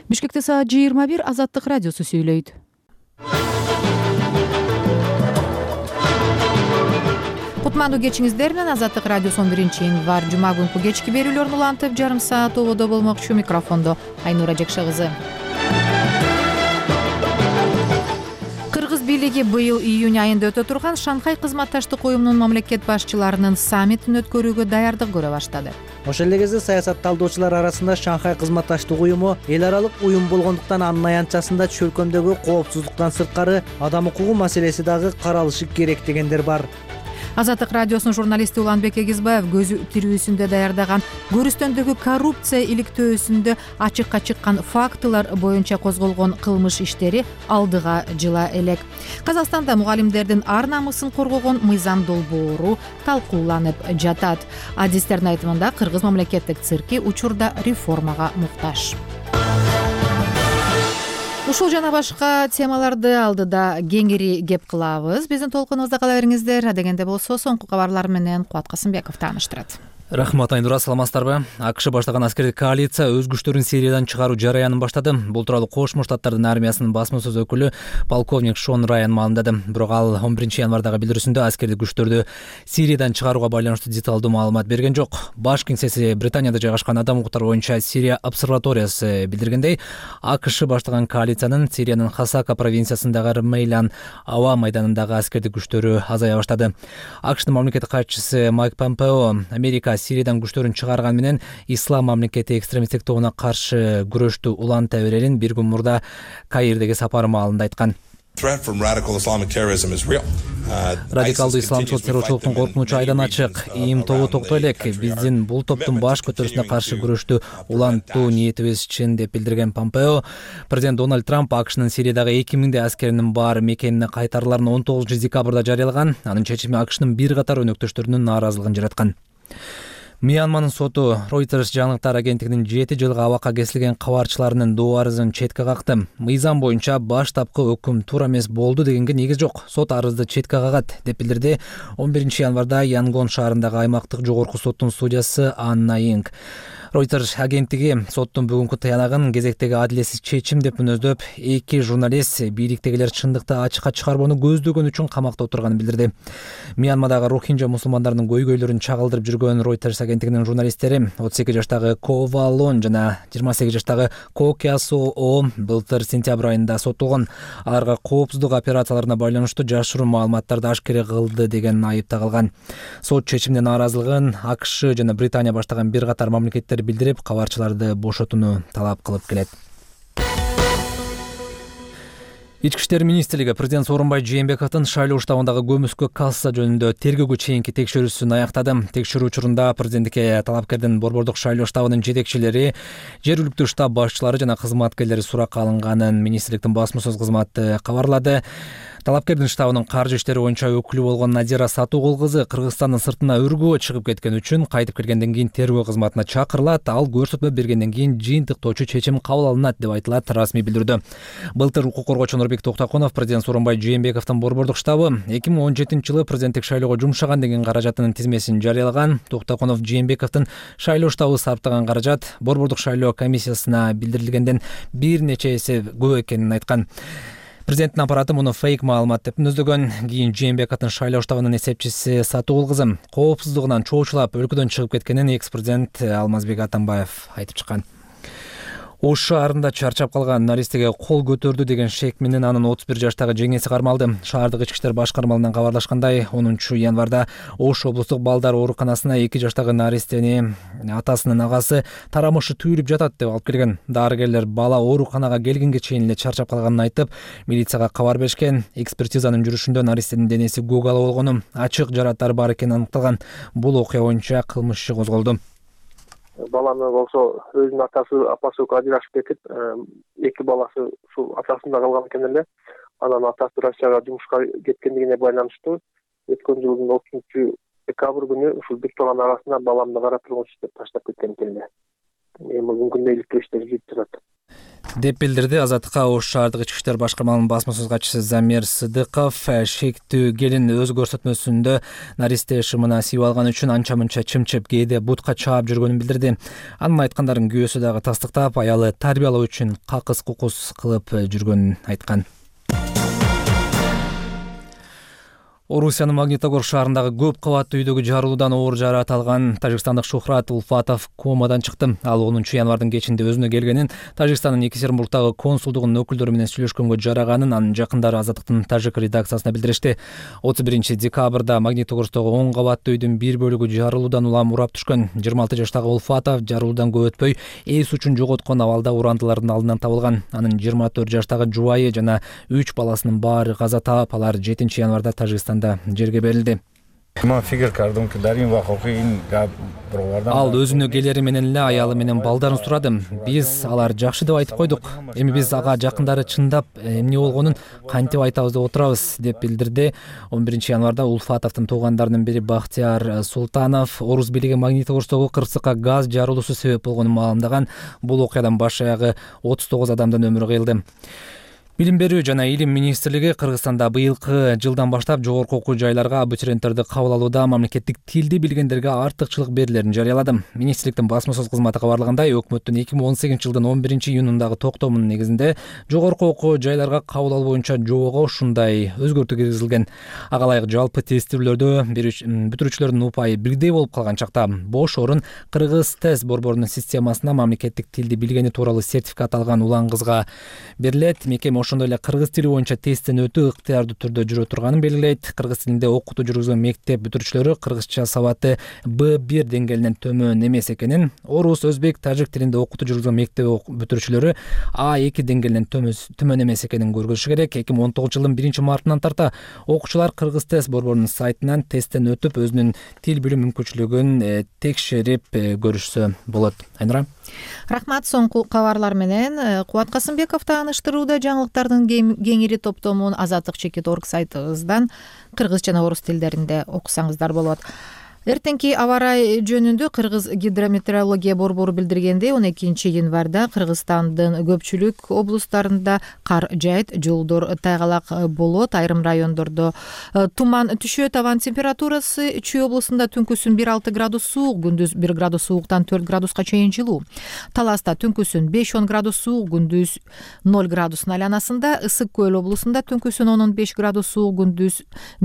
Бишкекте саат 21 Азаттык радиосу сүйлөйт. Кутмандуу кечиңиздер менен Азаттык радиосу 11-январь жума күнкү кечки берүүлөрүн улантып жарым саат ободо болмокчу. Микрофондо Айнура Жекшагызы. Кыргыз бийлиги быйыл июнь айында өтө турган Шанхай кызматташтык уюмунун мамлекет башчыларынын саммитин өткөрүүгө даярдык көрө баштады. Ошол эле кезде саясат талдоочулар арасында Шанхай кызматташтык уюму эл аралык уюм болгондуктан анын аянтчасында чөлкөмдөгү коопсуздуктан сырткары адам укугу маселеси дагы каралышы керек дегендер бар. Азаттык радиосунун журналисти Уланбек Эгизбаев көзү тирүүсүндө даярдаган Көрүстөндөгү коррупция иликтөөсүндө ачыкка чыккан фактылар боюнча козголгон кылмыш иштери алдыга жыла элек. Казакстанда мугалимдердин ар намысын коргогон мыйзам долбоору талкууланып жатат. Адистердин айтымында Кыргыз мамлекеттик цирки учурда реформага муктаж. Ушул жана башка темаларды алдыда кеңири кеп кылабыз. Биздин толкунубузда кала бериңиздер. Адегенде болсо соңку кабарлар менен Кубат Касымбеков тааныштырат. Рахмат, Айнура, саламатсыздарбы? АКШ баштаган аскердик коалиция өз күчтөрүн Сириядан чыгаруу жараянын баштады. Бул тууралуу Кошмо Штаттардын армиясынын басма сөз өкүлү полковник Шон Райан маалымдады. Бирок ал 11-январдагы билдирүүсүндө аскердик күчтөрдү Сириядан чыгарууга байланыштуу деталдуу маалымат берген жок. Баш кеңсеси Британияда жайгашкан адам укуктары боюнча Сирия обсерваториясы билдиргендей, АКШ баштаган коалициянын Сириянын Хасака провинциясындагы Рмейлан аба майданындагы аскердик күчтөрү азая баштады. АКШнын мамлекеттик катчысы Майк Помпео Америка Сириядан күчтөрүн чыгарган менен ислам мамлекети экстремисттик тобуна каршы күрөштү уланта берерин бир күн мурда Каирдеги сапары маалында айткан. Радикалдуу исламчыл террорчулуктун коркунучу айдан ачык. ИИМ тобу токтой элек. Биздин бул топтун баш көтөрүүсүнө каршы күрөштү улантуу ниетибиз чын деп билдирген Помпео, президент Дональд Трамп АКШнын Сириядагы 2000 аскеринин бар мекенине кайтарыларын 19 декабрда жарыялаган. Анын чечими АКШнын бир катар өнөктөштөрүнүн нааразылыгын жараткан. Мьянманын соту Reuters жаңылыктар агенттигинин 7 жылга абакка кесилген кабарчыларынын доо арызын четке какты. Мыйзам боюнча баштапкы өкүм туура эмес болду дегенге негиз жок. Сот арызды четке кагат деп билдирди 11-январда Янгон шаарындагы аймактык жогорку соттун судьясы Анна Инг. Reuters агенттиги соттун бүгүнкү таянагын кезектеги адилетсиз чечим деп мүнөздөп, эки журналист бийликтегилер чындыкты ачыкка чыгарбоону көздөгөн үчүн камакта отурганын билдирди. Мьянмадагы рохинжа мусулмандарынын көйгөйлөрүн чагылдырып жүргөн Reuters агенттигинин журналисттери 38 жаштагы Ко Валон жана 28 жаштагы Ко Кясо былтыр сентябрь айында соттолгон. Аларга коопсуздук операцияларына байланыштуу жашыруун маалыматтарды ашкере кылды деген айып тагылган. Сот чечимине нааразылыгын АКШ жана Британия баштаган бир катар мамлекеттер билдирип, кабарчыларды бошотууну талап кылып келет. Ички иштер министрлиги президент Сооронбай Жээнбековдун шайлоо штабындагы көмүскө касса жөнүндө тергөөгө чейинки текшерүүсүн аяктады. Текшерүү учурунда президенттикке талапкердин борбордук шайлоо штабынын жетекчилери, жергиликтүү штаб башчылары жана кызматкерлери суракка алынганын министрликтин басма сөз кызматы кабарлады. Талапкердин штабынын каржы иштери боюнча өкүлү болгон Надира Сатугул кызы Кыргызстандын сыртына өргөө чыгып кеткен үчүн кайтып келгенден кийин тергөө кызматына чакырылат. Ал көрсөтмө бергенден кийин жыйынтыктоочу чечим кабыл алынат деп айтылат расмий билдирүүдө. Былтыр укук коргоочу Нурбек Токтокунов президент Сооронбай Жээнбековдун борбордук штабы 2017-жылы президенттик шайлоого жумшаган деген каражатынын тизмесин жарыялаган. Токтокунов Жээнбековдун шайлоо штабы сарптаган каражат борбордук шайлоо комиссиясына билдирилгенден бир нече эсе көп экенин айткан. Президенттин аппараты муну фейк маалымат деп мүнөздөгөн. Кийин Жээнбековдун шайлоо штабынын эсепчиси Сатугул кызы коопсуздугунан чоочулап өлкөдөн чыгып кеткенин экс-президент Алмазбек Атамбаев айтып чыккан. Ош шаарында чарчап калган наристеге кол көтөрдү деген шек менен анын 31 жаштагы жеңеси кармалды. Шаардык ички иштер башкармалынан кабарлашкандай, 10-январда Ош облустук балдар ооруканасына 2 жаштагы наристени атасынын агасы тарамышы түйүлүп жатат деп алып келген. Дарыгерлер бала ооруканага келгенге чейин эле чарчап калганын айтып, милицияга кабар беришкен. Экспертизанын жүрүшүндө наристенин денеси көк ала болгону, ачык жараттары бар экени аныкталган. Бул окуя боюнча кылмыш иши козголду. Баланы болсо өзүнүн апасы ажырашып кетип, эки баласы ушул атасында калган экен эле. Анан атасы Россияга жумушка кеткендигине байланыштуу өткөн жылдын 30-декабрь күнү ушул бир тууган арасында баламды кара тургуч деп таштап кеткен экен эле. Эми бүгүнкү күндө иликтөө иштери жүрүп жатат. деп билдирди Азаттыкка Ош шаардык ички иштер башкармалыгынын басма сөз катчысы Замир Сыдыков. Шектүү келин өз көрсөтмөсүндө наристе шымына сийип алган үчүн анча мынча чымчып кээде бутка чаап жүргөнүн билдирди. Анын айткандарын күйөөсү дагы тастыктап, аялы тарбиялоо үчүн какыс кукус кылып жүргөнүн айткан. Орусиянын Магнитогорск шаарындагы көп кабаттуу үйдөгү жарылуудан оор жаракат алган тажикстандык Шухрат Улфатов комадан чыкты. Ал 10 январдын кечинде өзүнө келгенин, Тажикстандын Екатеринбургдагы консулдугунун өкүлдөрү менен сүйлөшкөнгө жараганын анын жакындары Азаттыктын тажик редакциясына билдиришти. 31 декабрда Магнитогорскдогу 10 кабаттуу үйдүн бир бөлүгү жарылуудан улам урап түшкөн. 26 жаштагы Улфатов жарылуудан көп өтпөй эс учун жоготкон абалда урандылардын алдынан табылган. Анын 24 жаштагы жубайы жана 3 баласынын баары каза таап, алар 7 январда Тажикстан жерге берилди. Ал өзүнө келери менен эле аялы менен балдарын сурадым. Биз алар жакшы деп айтып койдук. Эми биз ага жакындары чындап эмне болгонун кантип айтабыз деп отурабыз, деп билдирди. 11 январда Улфатовдун туугандарынын бири Бахтияр Султанов Орус бийлиги Магнитогорскдогу кырсыкка газ жарылуусу себеп болгонун маалымдаган. Бул окуядан баш аягы 39 адамдын өмүрү кыйылды. Билим берүү жана илим министрлиги Кыргызстанда быйылкы жылдан баштап жогорку окуу жайларга абитуриенттерди кабыл алууда мамлекеттик тилди билгендерге артыкчылык берилерин жарыялады. Министрликтин басма сөз кызматы кабарлагандай, өкмөттүн 2018 жылдын 11 июнундагы токтомунун негизинде жогорку окуу жайларга кабыл алуу боюнча жобого ушундай өзгөртүү киргизилген. Ага ылайык жалпы тестирүүлөрдө бүтүрүүчүлөрдүн упайы бирдей болуп калган чакта бош орун Кыргыз тест борборунун системасына мамлекеттик тилди билгени тууралуу сертификат алган улан кызга берилет. Мекеме ошондой эле кыргыз тили боюнча тесттен өтүү ыктыярдуу түрдө жүрө турганын белгилейт. Кыргыз тилинде окутуу жүргүзгөн мектеп бүтүрүүчүлөрү кыргызча сабаты B1 деңгээлинен төмөн эмес экенин, орус, өзбек, тажик тилинде окутуу жүргүзгөн мектеп бүтүрүүчүлөрү A2 деңгээлинен төмөн эмес экенин көргөзүшү керек. 2019 жылдын 1 мартынан тарта окуучулар Кыргыз тест борборунун сайтынан тесттен өтүп, өзүнүн тил билүү мүмкүнчүлүгүн текшерип көрүшсө болот. Айнура. Рахмат. Соңку кабарлар менен Кубат Касымбеков тааныштырууда. Жаңылыктардын кеңири топтомун Азаттык.org сайтыбыздан кыргыз жана орус тилдеринде окусаңыздар болот. Эртеңки аба ырайы жөнүндө Кыргыз гидрометеорология борбору билдиргендей, 12 январда Кыргызстандын көпчүлүк облустарында кар жайыт, жолдор тайгалак болот, айрым райондордо туман түшөт. Абан температурасы Чүй облусунда түнкүсүн 1-6 градус суук, күндүз 1 градус сууктан 4 градуска чейин жылуу. Таласта түнкүсүн 5-10 градус суук, күндүз 0 градустун айланасында. Ысык көл облусунда түнкүсүн 10-15 градус суук, күндүз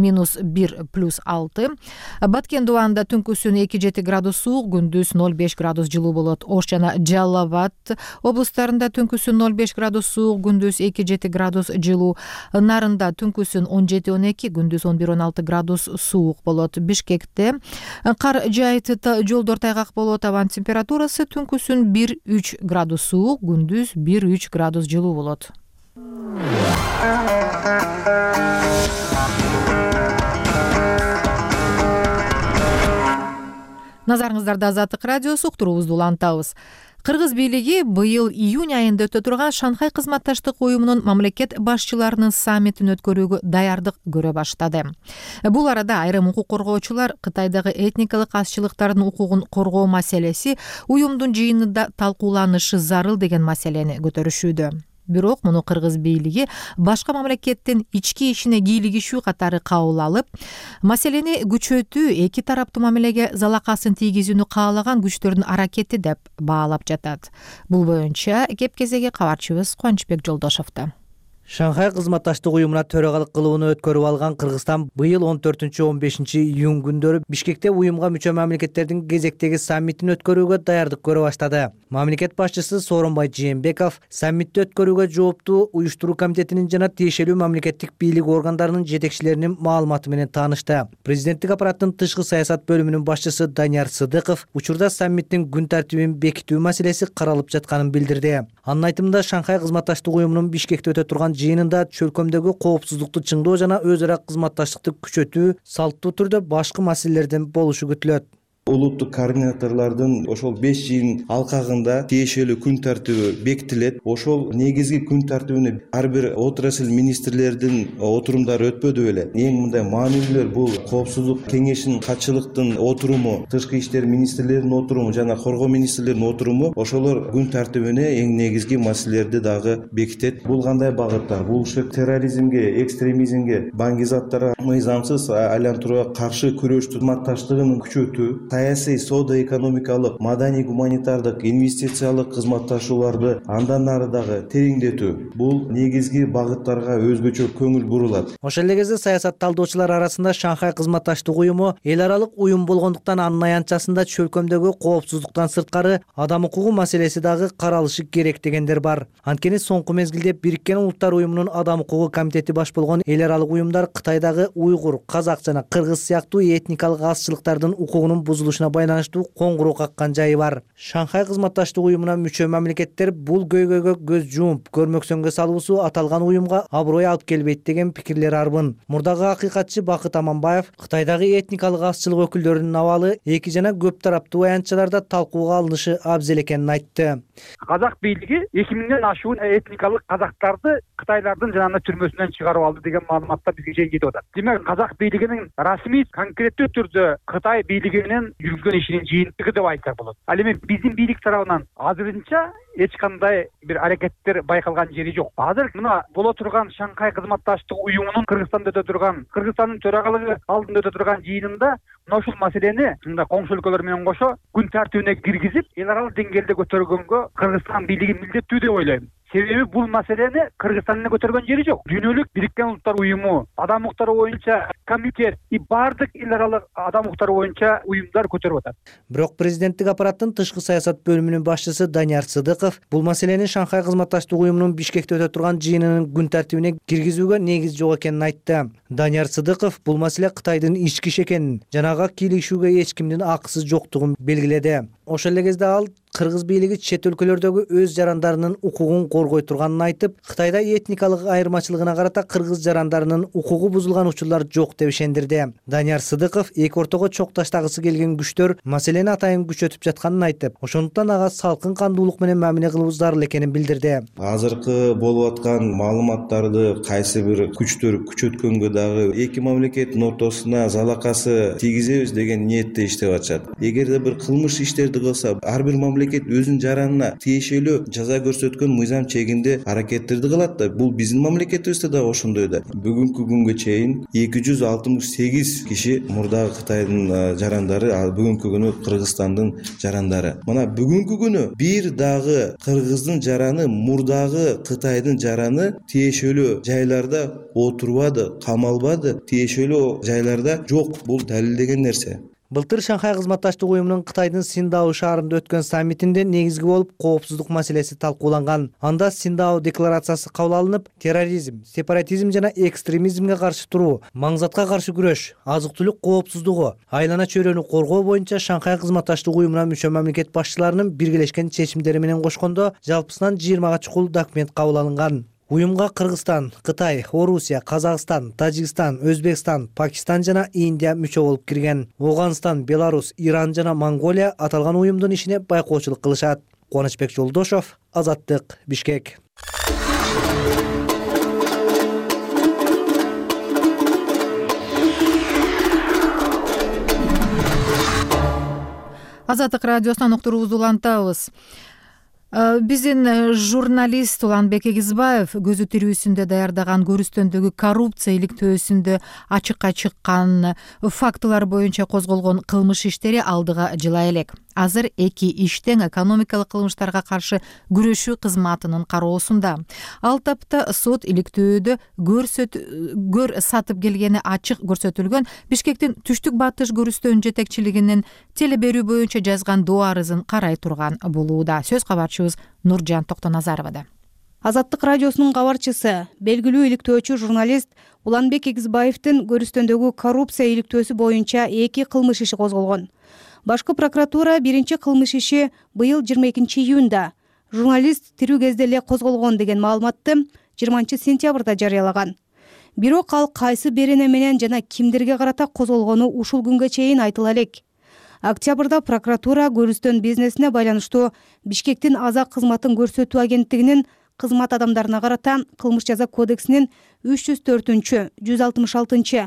-1 + 6. Баткен Дубанда түнкүсүн 2-7 градус суук, күндүз 0-5 градус жылуу болот. Ош жана Жалал Абад облустарында түнкүсүн 0-5 градус суук, күндүз 2-7 градус жылуу. Нарында түнкүсүн 17-12, күндүз 11-16 градус суук болот. Бишкекте кар жайыт, жолдор тайгак болот. Абан температурасы түнкүсүн 1-3 градус суук, күндүз 1-3 градус жылуу болот. Назарыңыздарда Азаттык радиосу, уктуруубузду улантабыз. Кыргыз бийлиги быйыл июнь айында өтө турган Шанхай кызматташтык уюмунун мамлекет башчыларынын саммитин өткөрүүгө даярдык көрө баштады. Бул арада айрым укук коргоочулар Кытайдагы этникалык азчылыктардын укугун коргоо маселеси уюмдун жыйынында талкууланышы зарыл деген маселени көтөрүшүүдө. Бирок муну Кыргыз бийлиги башка мамлекеттин ички ишине кийлигишүү катары кабыл алып, маселени күчөтүү эки тараптуу мамилеге залакасын тийгизүүнү каалаган күчтөрдүн аракети деп баалап жатат. Бул боюнча кеп-кезеги кабарчыбыз Кубанычбек Жолдошовдо. Шанхай кызматташтык уюмуна төрагалык кылууну өткөрүп алган Кыргызстан быйыл 14-15 июнь күндөрү Бишкекте уюмга мүчө мамлекеттердин кезектеги саммитин өткөрүүгө даярдык көрө баштады. Мамлекет башчысы Сооронбай Жээнбеков саммитти өткөрүүгө жооптуу уюштуруу комитетинин жана тиешелүү мамлекеттик бийлик органдарынын жетекчилеринин маалыматы менен таанышты. Президенттик аппараттын тышкы саясат бөлүмүнүн башчысы Данияр Сыдыков учурда саммиттин күн тартибин бекитүү маселеси каралып жатканын билдирди. Анын айтымында Шанхай кызматташтык уюмунун Бишкекте өтө турган жыйынында чөлкөмдөгү коопсуздукту чыңдоо жана өз ара кызматташтыкты күчөтүү салттуу түрдө башкы маселелерден болушу күтүлөт. улуттук координаторлордун ошол 5 жыйын алкагында тиешелүү күн тартиби бекитилет. Ошол негизги күн тартибине ар бир отрасль министрлердин отурумдары өтпөдү беле. Эң мындай маанилүүлөр бул коопсуздук кеңешинин катчылыктын отуруму, тышкы иштер министрлеринин отуруму жана коргоо министрлеринин отуруму ошолор күн тартибине эң негизги маселелерди дагы бекитет. Бул кандай багыттар? Бул ушу терроризмге, экстремизмге, баңгизаттарга мыйзамсыз айлантырууга каршы күрөштү кызматташтыгын күчөтүү, саясий, соода экономикалык, маданий гуманитардык, инвестициялык кызматташууларды андан ары дагы тереңдетүү. Бул негизги багыттарга өзгөчө көңүл бурулат. Ошол эле кезде саясат талдоочулар арасында Шанхай кызматташтык уюму эл аралык уюм болгондуктан анын аянтчасында чөлкөмдөгү коопсуздуктан сырткары адам укугу маселеси дагы каралышы керек дегендер бар. Анткени соңку мезгилде Бириккен Улуттар уюмунун адам укугу комитети баш болгон эл аралык уюмдар Кытайдагы уйгур, казак жана кыргыз сыяктуу этникалык азчылыктардын укугунун бузулушуна байланыштуу коңгуроо каккан жайы бар. Шанхай кызматташтык уюмуна мүчө мамлекеттер бул көйгөйгө көз жумуп көрмөксөнгө салуусу аталган уюмга аброй алып келбейт деген пикирлер арбын. Мурдагы акыйкатчы Бакыт Аманбаев Кытайдагы этникалык азчылык өкүлдөрүнүн абалы эки жана көп тараптуу аянтчаларда талкууга алынышы абзел экенин айтты. Казак бийлиги 2000ден ашуун этникалык казактарды Кытайлардын жанагы түрмөсүнөн чыгарып алды деген маалыматтар бизге жетип атат. Демек казак бийлигинин расмий конкреттүү түрдө Кытай бийлиги менен жүргүзгөн ишинин жыйынтыгы деп айтсак болот. Ал эми биздин бийлик тарабынан азырынча эч кандай бир аракеттер байкалган жери жок. Азыр мына боло турган Шанхай кызматташтык уюмунун Кыргызстанда өтө турган, Кыргызстандын төрагалыгы алдында өтө турган жыйынында мына ушул маселени мында коңшу өлкөлөр менен кошо күн тартибине киргизип, эл аралык деңгээлде көтөргөнгө Кыргызстан бийлиги милдеттүү деп ойлойм. Себеби бул маселени Кыргызстан эле көтөргөн жери жок. Дүйнөлүк Бириккен Улуттар уюму, адам укуктары боюнча комитет, бардык эл аралык адам укуктары боюнча уюмдар көтөрүп атат. Бирок президенттик аппараттын тышкы саясат бөлүмүнүн башчысы Данияр Сыдыков бул маселени Шанхай кызматташтык уюмунун Бишкекте өтө турган жыйынынын күн тартибине киргизүүгө негиз жок экенин айтты. Данияр Сыдыков бул маселе Кытайдын ички иши экенин, жанага кийлигишүүгө эч кимдин акысы жоктугун белгиледи. Ошол эле кезде ал кыргыз бийлиги чет өлкөлөрдөгү өз жарандарынын укугун коргой турганын айтып, Кытайда этникалык айырмачылыгына карата кыргыз жарандарынын укугу бузулган учурлар жок деп ишендирди. Данияр Сыдыков эки ортого чокташтагысы келген күчтөр маселени атайын күчөтүп жатканын айтып, ошондуктан ага салкын кандуулук менен мамиле кылуу зарыл экенин билдирди. Азыркы болуп аткан маалыматтарды кайсы бир күчтөр күчөткөнгө дагы эки мамлекеттин ортосуна залакасы тийгизебиз деген ниетте иштеп атышат. Эгерде бир кылмыш иштерди кылса, ар бир мамлекет өзүнүн жаранына тиешелүү жаза көрсөткөн мыйзам чегинде аракеттерди кылат да. Бул биздин мамлекетибизде да ошондой да. Бүгүнкү күнгө чейин 268 киши мурдагы Кытайдын жарандары, ал бүгүнкү күнү Кыргызстандын жарандары. Мына бүгүнкү күнү бир дагы кыргыздын жараны, мурдагы Кытайдын жараны тиешелүү жайларда отурбады, камалбады, тиешелүү жайларда жок. Бул далилдеген нерсе. Былтыр Шанхай кызматташтык уюмунун Кытайдын Синдао шаарында өткөн саммитинде негизги болуп коопсуздук маселеси талкууланган. Анда Синдао декларациясы кабыл алынып, терроризм, сепаратизм жана экстремизмге каршы туруу, маңзатка каршы күрөш, азык-түлүк коопсуздугу, айлана чөйрөнү коргоо боюнча Шанхай кызматташтык уюмуна мүчө мамлекет башчыларынын биргелешкен чечимдери менен кошкондо жалпысынан 20га чукул документ кабыл алынган. Уюмга Кыргызстан, Кытай, Орусия, Казакстан, Тажикстан, Өзбекстан, Пакистан жана Индия мүчө болуп кирген. Оганстан, Беларусь, Иран жана Монголия аталган уюмдун ишине байкоочулук кылышат. Кубанычбек Жолдошов, Азаттык, Бишкек. Азаттык радиосунан уктуруубузду улантабыз. Биздин журналист Уланбек Эгизбаев көзү тирүүсүндө даярдаган көрүстөндөгү коррупция иликтөөсүндө ачыкка чыккан фактылар боюнча козголгон кылмыш иштери алдыга жыла элек. Азыр эки иштең экономикалык кылмыштарга каршы күрөшүү кызматынын кароосунда. Ал тапта сот иликтөөдө гөр сатып келгени ачык көрсөтүлгөн Бишкектин түштүк батыш көрүстөн жетекчилигинин теле берүү боюнча жазган доо арызын карай турган болууда. Сөз кабарчыбыз Нуржан Токтоназаровада. Азаттык радиосунун кабарчысы, белгилүү иликтөөчү журналист Уланбек Эгизбаевдин көрүстөндөгү коррупция иликтөөсү боюнча эки кылмыш иши козголгон. Башкы прокуратура биринчи кылмыш иши быйыл 22-июнда журналист тирүү кезде эле козголгон деген маалыматты 20-сентябрда жарыялаган. Бирок ал кайсы берене менен жана кимдерге карата козголгону ушул күнгө чейин айтыла элек. Октябрда прокуратура Көрүстөн бизнесине байланыштуу Бишкектин Аза кызматын көрсөтүү агенттигинин кызмат адамдарына карата кылмыш жаза кодексинин 304, 166,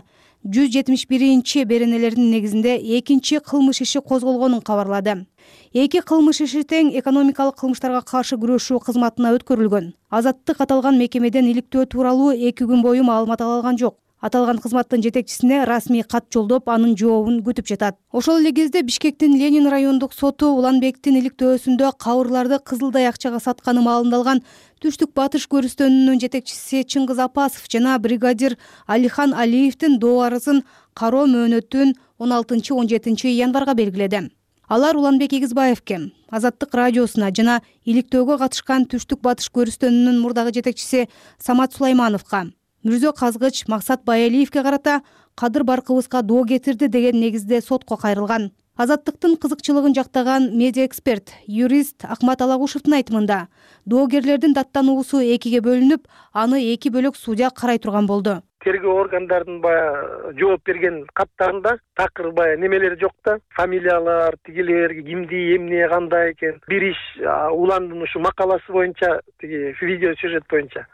171 беренелеринин негизинде экинчи кылмыш иши козголгонун кабарлады. Эки кылмыш иши тең экономикалык кылмыштарга каршы күрөшүү кызматына өткөрүлгөн. Азаттык аталган мекемеден иликтөө тууралуу 2 күн бою маалымат ала алган жок. Аталган кызматтын жетекчисине расмий кат жолдоп, анын жообун күтүп жатат. Ошол эле кезде Бишкектин Ленин райондук соту Уланбектин иликтөөсүндө кабырларды кызылдай акчага сатканы маалымдалган Түштүк Батыш көрүстөнүнүн жетекчиси Чыңгыз Апасов жана бригадир Алихан Алиевдин доо арызын кароо мөөнөтүн 16-17 январга белгиледи. Алар Уланбек Эгизбаевке, Азаттык радиосуна жана иликтөөгө катышкан Түштүк Батыш көрүстөнүнүн мурдагы жетекчиси Самат Сулаймановго, Мүрзө Казгыч Максат Баялиевге карата Кадыр Баркыбызга доо кетирди деген негизде сотко кайрылган. Азаттыктын кызыкчылыгын жактаган медиа эксперт, юрист Акмат Алагушевдин айтымында, доогерлердин даттануусу экиге бөлүнүп, аны эки бөлөк судья карай турган болду. Тергөө органдарынын баягы жооп берген каттарында такыр баягы немелери жок да, фамилиялар, тигилер, кимди, эмне, кандай экен. Бир иш Уландын ушу макаласы боюнча, тиги видео сюжет боюнча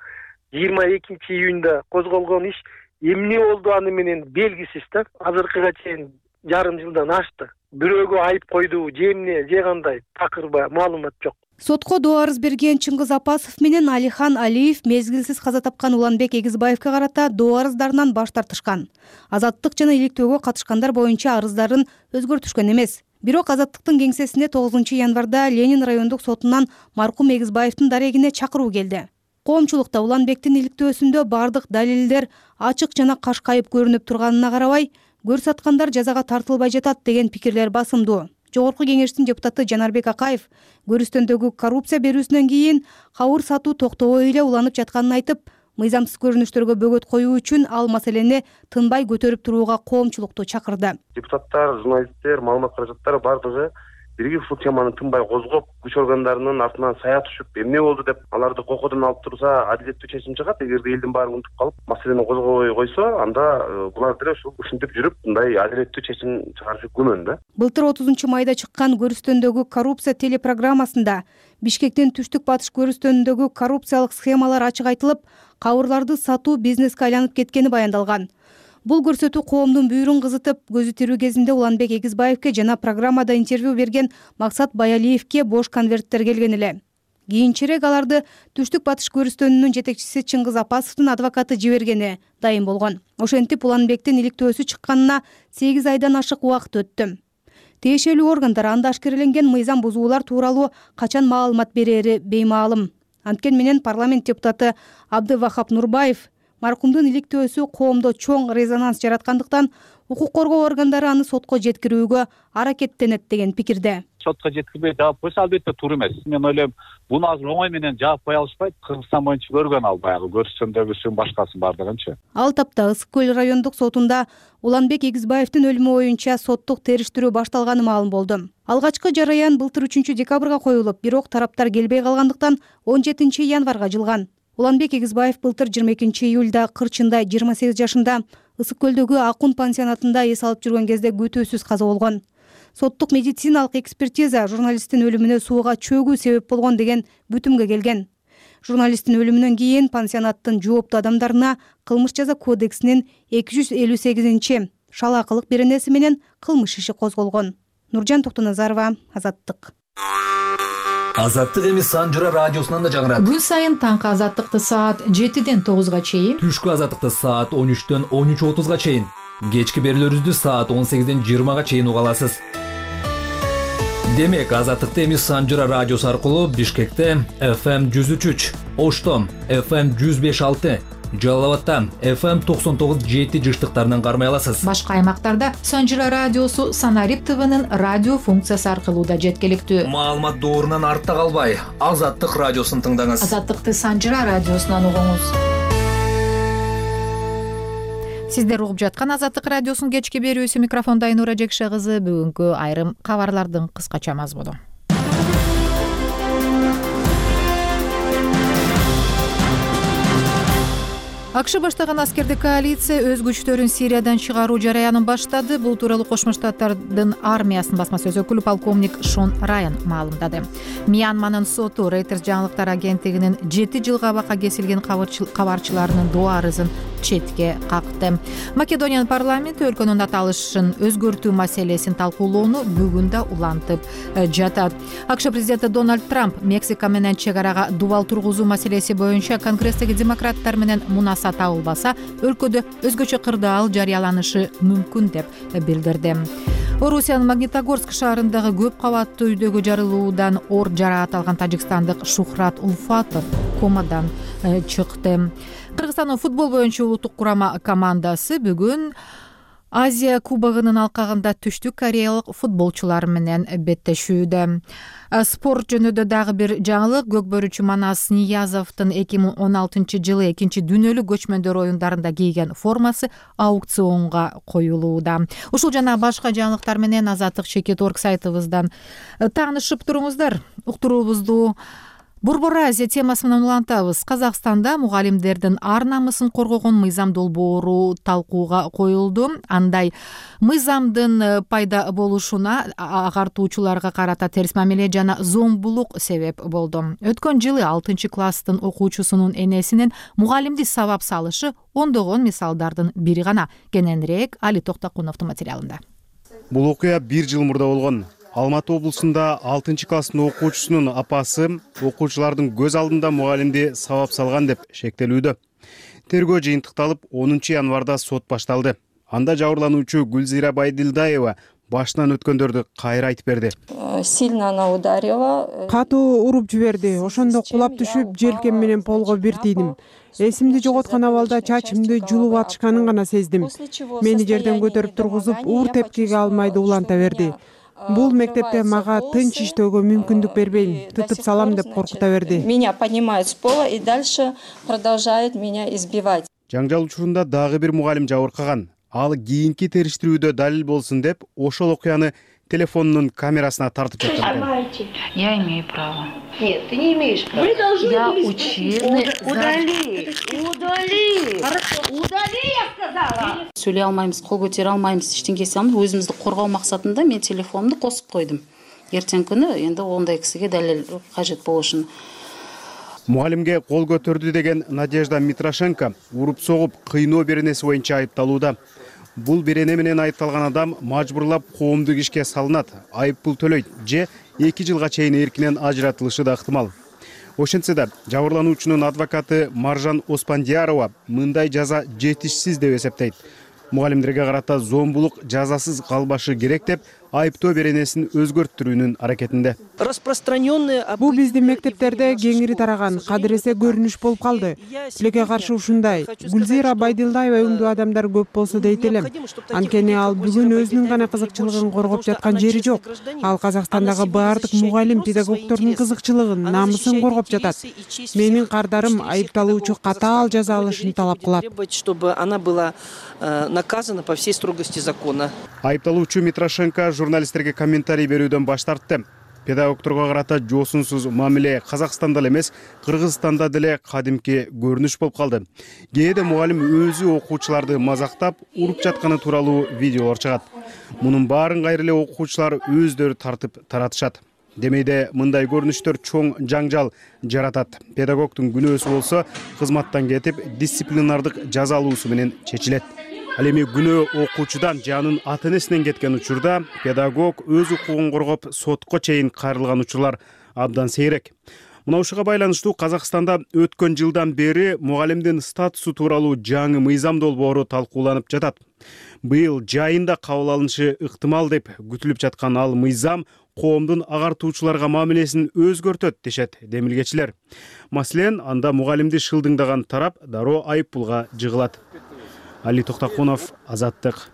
22 июнда козголгон иш эмне болду аны менен белгисиз да. Азыркыга чейин жарым жылдан ашты. Бирөөгө айып койду, же эмне, же кандай, такыр баягы маалымат жок. Сотко доо арыз берген Чыңгыз Апасов менен Алихан Алиев мезгилсиз каза тапкан Уланбек Эгизбаевге карата доо арыздарынан баш тартышкан. Азаттык жана иликтөөгө катышкандар боюнча арыздарын өзгөртүшкөн эмес. Бирок Азаттыктын кеңсесине 9 январда Ленин райондук сотунан маркум Эгизбаевдин дарегине чакыруу келди. Коомчулукта Уланбектин иликтөөсүндө бардык далилдер ачык жана кашкайып көрүнүп турганына карабай, көрсаткандар жазага тартылбай жатат деген пикирлер басымдуу. Жогорку кеңештин депутаты Жанарбек Акаев Көрүстөндөгү коррупция берүүсүнөн кийин кабыр сатуу токтобой эле уланып жатканын айтып, мыйзамсыз көрүнүштөргө бөгөт коюу үчүн ал маселени тынбай көтөрүп турууга коомчулукту чакырды. Депутаттар, журналисттер, маалымат каражаттары бардыгы биригип ушул теманы тынбай козгоп, күч органдарынын артынан сая түшүп, эмне болду деп аларды кокодон алып турса, адилеттүү чечим чыгат. Эгерде элдин баары унутуп калып, маселени козгобой койсо, анда булар деле ушинтип жүрүп, мындай адилеттүү чечим чыгарышы күмөн да. Былтыр 30 майда чыккан Көрүстөндөгү коррупция телепрограммасында Бишкектин Түштүк Батыш көрүстөнүндөгү коррупциялык схемалар ачык айтылып, кабырларды сатуу бизнеске айланып кеткени баяндалган. Бул көрсөтүү коомдун бүйүрүн кызытып, көзү тирүү кезинде Уланбек Эгизбаевке жана программада интервью берген Максат Баялиевке бош конверттер келген эле. Кийинчерээк аларды Түштүк Батыш көрүстөнүнүн жетекчиси Чыңгыз Апасовдун адвокаты жибергени дайым болгон. Ошентип Уланбектин иликтөөсү чыкканына 8 айдан ашык убакыт өттү. Тиешелүү органдар анда ашкереленген мыйзам бузуулар тууралуу качан маалымат берери беймаалым. Анткени менен парламент депутаты Абдывахап Нурбаев маркумдун иликтөөсү коомдо чоң резонанс жараткандыктан укук коргоо органдары аны сотко жеткирүүгө аракеттенет деген пикирде. Сотко жеткирбей жаап койсо албетте туура эмес. Мен ойлойм, буну азыр оңой менен жаап кое алышпайт. Кыргызстан боюнча көргөн ал баягы көрүстөндөгүсүн башкасын бардыгынчы. Ал тапта Ысык көл райондук сотунда Уланбек Эгизбаевдин өлүмү боюнча соттук териштирүү башталганы маалым болду. Алгачкы жараян былтыр 3 декабрга коюлуп, бирок тараптар келбей калгандыктан 17 январга жылган. Уланбек Эгизбаев былтыр 22 июлда Кырчында 28 жашында Ысык көлдөгү Акун пансионатында эс алып жүргөн кезде күтүүсүз каза болгон. Соттук медициналык экспертиза журналисттин өлүмүнө сууга чөгүү себеп болгон деген бүтүмгө келген. Журналисттин өлүмүнөн кийин пансионаттын жооптуу адамдарына кылмыш жаза кодексинин 258 шалаакылык беренеси менен кылмыш иши козголгон. Нуржан Токтоназарова, Азаттык. Азаттык эми Санжыра радиосунан да жаңырат. Күн сайын таңкы Азаттыкты саат 7-ден 9-га чейин, Түшкү Азаттыкты саат 13-төн 13:30-га чейин, кечки берүүлөрүбүздү саат 18-ден 20-га чейин уга аласыз. Демек, Азаттыкты эми Санжыра радиосу аркылуу Бишкекте FM 103, Ошто FM 105.6, Жалал Абадта FM 99.7 жыштыктарынан кармай аласыз. Башка аймактарда Санжыра радиосу Санарип ТВнын радио функциясы аркылуу да жеткиликтүү. Маалымат доорунан артта калбай, Азаттык радиосун тыңдаңыз. Азаттыкты Санжыра радиосунан угуңуз. Сиздер угуп жаткан Азаттык радиосунун кечки берүүсү, микрофонда Айнура Жекше кызы. Бүгүнкү айрым кабарлардын кыскача мазмуну. АКШ баштаган аскердик коалиция өз күчтөрүн Сириядан чыгаруу жараянын баштады. Бул тууралуу Кошмо Штаттардын армиясынын басма сөз өкүлү полковник Шон Райан маалымдады. Мьянманын соту Reuters жаңылыктар агенттигинин 7 жылга абакка кесилген кабарчыларынын доо арызын четке какты. Македониянын парламенти өлкөнүн аталышын өзгөртүү маселесин талкуулоону бүгүн да улантып жатат. АКШ президенти Дональд Трамп Мексика менен чек арага дубал тургузуу маселеси боюнча Конгресстеги демократтар менен мунаса табылбаса, өлкөдө өзгөчө кырдаал жарыяланышы мүмкүн деп билдирди. Орусиянын Магнитогорск шаарындагы көп кабаттуу үйдөгү жарылуудан оор жараат алган тажикстандык Шухрат Улфатов комадан чыкты. Кыргызстандын футбол боюнча улуттук курама командасы бүгүн Азия кубогунун алкагында Түштүк Кореялык футболчулар менен беттешүүдө. Спорт жөнүндө дагы бир жаңылык: көкбөрүчү Манас Ниязовдун 2016 жылы 2-дүйнөлүк көчмөндөр оюндарында кийген формасы аукционга коюлууда. Ушул жана башка жаңылыктар менен Азаттык Чекит.org сайтыбыздан таанышып туруңуздар. Уктуруубузду Борбор Азия темасы менен улантабыз. Казакстанда мугалимдердин ар намысын коргогон мыйзам долбоору талкууга коюлду. Андай мыйзамдын пайда болушуна агартуучуларга карата терс мамиле жана зомбулук себеп болду. Өткөн жылы 6-класстын окуучусунун энесинин мугалимди сабап салышы ондогон мисалдардын бири гана. Кененирээк Али Токтокуновдун материалында. Бул окуя 1 жыл мурда болгон. Алматы облусунда 6-класстын окуучусунун апасы окуучулардын көз алдында мугалимди сабап салган деп шектелүүдө. Тергөө жыйынтыкталып 10 январда сот башталды. Анда жабырлануучу Гүлзира Байдилдаева башынан өткөндөрдү кайра айтып берди. Сильно она ударила. Катуу уруп жиберди. Ошондо кулап түшүп, желкем менен полго бир тийдим. Эсимди жоготкон абалда чачымды жулуп атышканын гана сездим. Мени жерден көтөрүп тургузуп, уур тепкиге алмайды уланта берди. Бул мектепте мага тынч иштөөгө мүмкүндүк бербейм, тытып салам деп коркута берди. Меня поднимают с пола и дальше продолжают меня избивать. Жаңжал учурунда дагы бир мугалим жабыркаган. Ал кийинки териштирүүдө далил болсун деп ошол окуяны телефонунун камерасына тартып жаткан. Я имею право. Нет, ты не имеешь права. Вы должны учебный. Удали. Хорошо. Удали, я сказала. Сөйлей алмаймыз, кол көтере алмаймыз, эчтеңке эсе алмайбыз. Өзүмүздү коргоо максатында мен телефонумду косуп койдум. Эртең күнү энди ондай кисиге далил кажет болушун. Мугалимге кол көтөрдү деген Надежда Митрошенко уруп согуп кыйноо беренеси боюнча айыпталууда. Бул берене менен айыпталган адам мажбурлап коомдук ишке салынат, айып пул төлөйт же 2 жылга чейин эркинен ажыратылышы да ыктымал. Ошентсе да жабырлануучунун адвокаты Маржан Оспандиярова мындай жаза жетишсиз деп эсептейт. Мугалимдерге карата зомбулук жазасыз калбашы керек деп айыптоо беренесин өзгөрттүрүүнүн аракетинде. Бул биздин мектептерде кеңири тараган, кадыресе көрүнүш болуп калды. Тилекке каршы ушундай. Гүлзира Байдилдаева өңдүү адамдар көп болсо дейт элем. Анткени ал бүгүн өзүнүн гана кызыкчылыгын коргоп жаткан жери жок. Ал Казакстандагы баардык мугалим педагогдордун кызыкчылыгын, намысын коргоп жатат. Менин кардарым айыпталуучу катаал жаза алышын талап кылат. Чтобы она была наказана по всей строгости закона. Айыпталуучу Митрошенко журналисттерге комментарий берүүдөн баш тартты. Педагогдорго карата жоосунсуз мамиле Казакстанда эле эмес, Кыргызстанда деле кадимки көрүнүш болуп калды. Кээде мугалим өзү окуучуларды мазактап, уруп жатканы тууралуу видеолор чыгат. Мунун баарын кайра эле окуучулар өздөрү тартып таратышат. Демейде мындай көрүнүштөр чоң жаңжал жаратат. Педагогдун күнөөсү болсо кызматтан кетип, дисциплинардык жаза алуусу менен чечилет. Ал эми күнөө окуучудан же анын ата-энесинен кеткен учурда педагог өз укугун коргоп сотко чейин кайрылган учурлар абдан сейрек. Мына ушуга байланыштуу Казакстанда өткөн жылдан бери мугалимдин статусу тууралуу жаңы мыйзам долбоору талкууланып жатат. Быйыл жайында кабыл алынышы ыктымал деп күтүлүп жаткан ал мыйзам коомдун агартуучуларга мамилесин өзгөртөт дешет демилгечилер. Маселен, анда мугалимди шылдыңдаган тарап дароо айып пулга жыгылат. Али Токтокунов, Азаттык.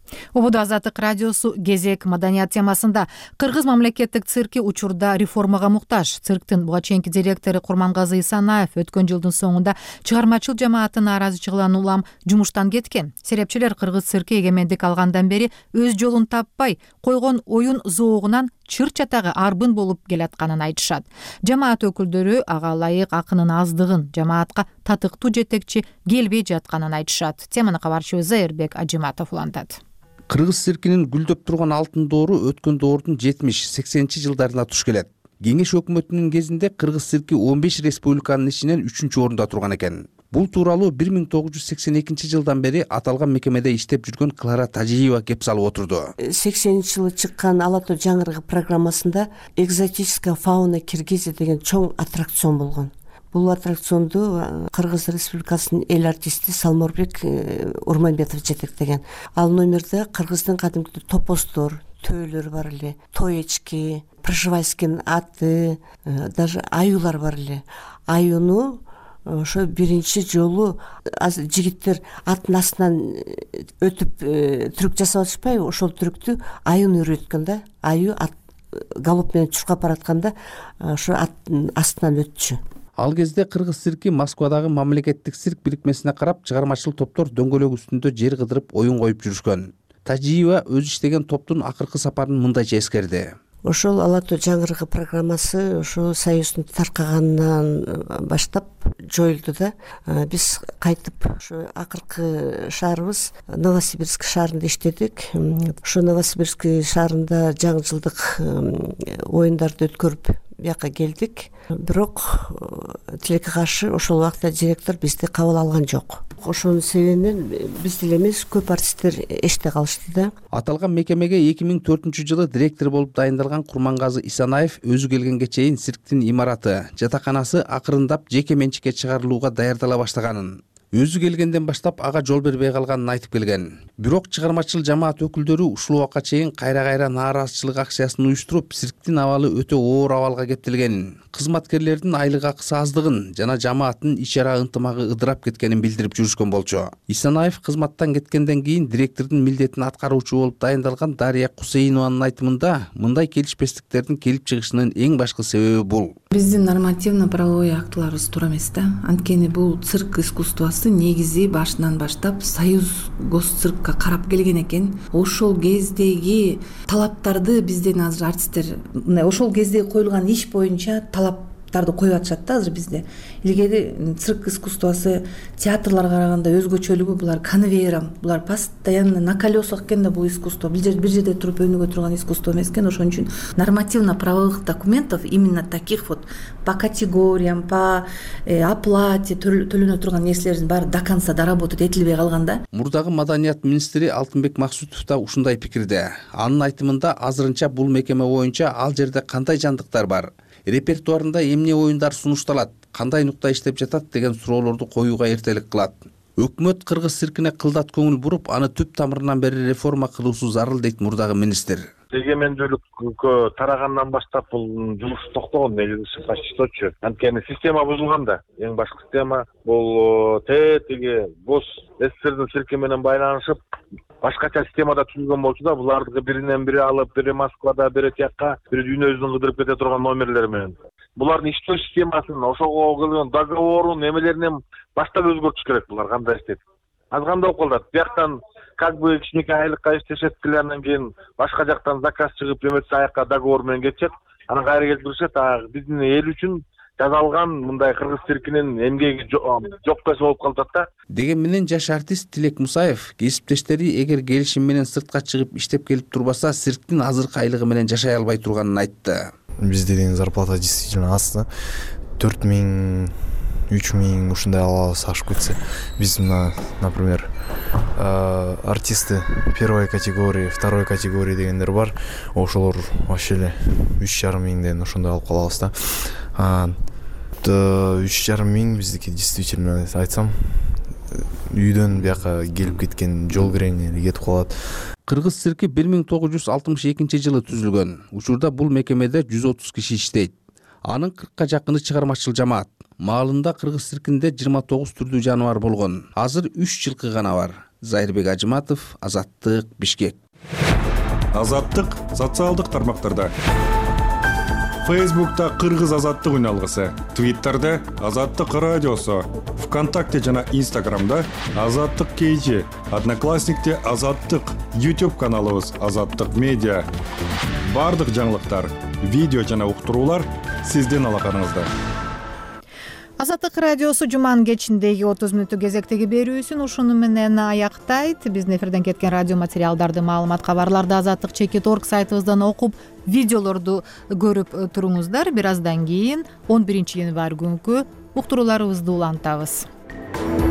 Убуду Азаттык радиосу кезек маданият темасында. Кыргыз мамлекеттик цирки учурда реформага муктаж. Цирктин буга чейинки директору Курмангазы Исанаев өткөн жылдын соңунда чыгармачыл жамааттын нааразычылыгынан улам жумуштан кеткен. Серепчилер кыргыз цирки эгемендик алгандан бери өз жолун таппай, койгон оюн зоогунан чыр чатагы арбын болуп келатканын айтышат. Жамаат өкүлдөрү ага ылайык акынын аздыгын, жамаатка татыктуу жетекчи келбей жатканын айтышат. Теманы кабарчыбыз Зайырбек Ажиматов улантат. Кыргыз циркинин гүлдөп турган алтын доору өткөн доордун 70-80 жылдарына туш келет. Кеңеш өкмөтүнүн кезинде кыргыз цирки 15 республиканын ичинен 3-орунда турган экен. Бул тууралуу 1982 жылдан бери аталган мекемеде иштеп жүргөн Клара Тажиева кеп салып отурду. 80-жылы чыккан Ала тоо жаңырыгы программасында экзотическая фауна Киргизия деген чоң аттракцион болгон. Бул аттракционду Кыргыз Республикасынын эл артисти Салморбек Урманбетов жетектеген. Ал номерде Кыргыздын кадимкидей топостор, төөлөр бар эле, тоечки, пржевальскийдин аты, даже аюлар бар эле. Аюну ошо биринчи жолу жигиттер аттын астынан өтүп түрүк жасап атышпайбы, ошол түрүктү аюну үйрөткөн да. Аю галоп менен чуркап баратканда ошо аттын астынан өтчү. Ал кезде кыргыз цирки Москвадагы мамлекеттик цирк бирикмесине карап чыгармачыл топтор дөңгөлөк үстүндө жер кыдырып оюн коюп жүрүшкөн. Тажиева өз иштеген топтун акыркы сапарын мындайча эскерди. Ошол Ала тоо жаңырыгы программасы ошо Союздун таркаганынан баштап жоюлду да. Биз кайтып ошо акыркы шаарыбыз Новосибирск шаарында иштедик. Ошо Новосибирск шаарында жаңы жылдык оюндарды өткөрүп бияка келдик. Бирок тилекке каршы ошол убакта директор бизди кабыл алган жок. Ошонун себебинен биз деле эмес, көп артисттер эште калышты да. Аталган мекемеге 2004-жылы директор болуп дайындалган Курмангазы Исанаев өзү келгенге чейин цирктин имараты, жатаканасы акырындап жеке менчикке чыгарылууга даярдала баштаганын, өзү келгенден баштап ага жол бербей калганын айтып келген. Бирок чыгармачыл жамаат өкүлдөрү ушул убакка чейин кайра нааразычылык акциясын уюштуруп, цирктин абалы өтө оор абалга кептелгенин, кызматкерлердин айлык акысы аздыгын жана жамааттын ич-ара ынтымагы ыдырап кеткенин билдирип жүрүшкөн болчу. Исанаев кызматтан кеткенден кийин директордун милдетин аткаруучу болуп дайындалган Дария Кусейнованын айтымында, мындай келишпестиктердин келип чыгышынын эң башкы себеби бул. Биздин нормативно правовой актыларыбыз туура эмес да. Анткени бул цирк искусствосу негизи башынан баштап Союз госциркка карап келген экен. Ошол кездеги талаптарды бизден азыр артисттер ошол кезде коюлган иш боюнча талаптарды коюп атышат да азыр бизде. Илгери цирк искусствосу театрларга караганда өзгөчөлүгү, булар конвейером, булар постоянно на колесах экен да. Бул искусство бир жерде туруп өнүгө турган искусство эмес экен. Ошон үчүн нормативно-правовых документов именно таких вот по категориям, по оплате төлөнө турган нерселердин баары до конца доработать этилбей калган да. Мурдагы маданият министри Алтынбек Максутов да ушундай пикирде. Анын айтымында азырынча бул мекеме боюнча ал жерде кандай жандыктар бар, репертуарында эмне оюндар сунушталат, кандай нукта иштеп жатат деген суроолорду коюуга эртелик кылат. Өкмөт кыргыз циркине кылдат көңүл буруп, аны түп тамырынан бери реформа кылуусу зарыл дейт мурдагы министр. Эгемендүүлүккө тарагандан баштап бул жумуш токтогон, негизи почти точу. Анткени система бузулган да. Эң башкы система бул тиги гос СССРдин цирки менен байланышып, башкача системада түзүлгөн болчу да, буларды биринен бири алып, бири Москвада, бири тиякка, бири дүйнө жүзүнөн кыдырып кете турган номерлер менен. Булардын иштөө системасын, ошого кылган договорун, эмелеринен баштап өзгөртүш керек булар, кандай иштейт. Азганда болуп калат. Бияктан как бы кичинекей айлыкка иштешет, андан кийин башка жактан заказ чыгып, эметсе аяка договор менен кетишет. Анан кайра келтиришет. Биздин эл үчүн жазалган мындай кыргыз циркинин эмгеги жок нерсе болуп калат да. Деген менен жаш артист Тилек Мусаев кесиптештери эгер келишим менен сыртка чыгып иштеп келип турбаса, цирктин азыркы айлыгы менен жашай албай турганын айтты. Бизде деген зарплата действительно аз да. 4000 3000 ушундай алабыз ашып кетсе. Биз мына, например, артисты первой категории, второй категории дегендер бар. Ошолор вообще эле 3500 ошондой алып калабыз да. 3500 биздики действительно айтсам үйдөн бияка келип кеткен жол кирени кетип калат. Кыргыз цирки 1962-жылы түзүлгөн. Учурда бул мекемеде 130 киши иштейт. Анын 40ка жакыны чыгармачыл жамаат. Маалында кыргыз циркинде 29 түрдүү жаныбар болгон. Азыр 3 жылкы гана бар. Зайырбек Ажыматов, Азаттык, Бишкек. Азаттык социалдык тармактарда. Фейсбукта Кыргыз азаттык үналгысы, Твиттерде Азаттык радиосу, ВКонтакте жана Инстаграмда Азаттык KG, Одноклассникте Азаттык, YouTube каналыбыз Азаттык медиа. Бардык жаңылыктар, видео жана уктуруулар сиздин алаканыңызда. Азаттык радиосу жуманын кечиндеги 30 мүнөттүк кезектеги берүүсүн ушуну менен аяктайт. Биздин эфирден кеткен радио материалдарды, маалымат, кабарларды azattik.org сайтыбыздан окуп, видеолорду көрүп туруңуздар. Бир аздан кийин 11 январь күнкү уктурууларыбызды улантабыз.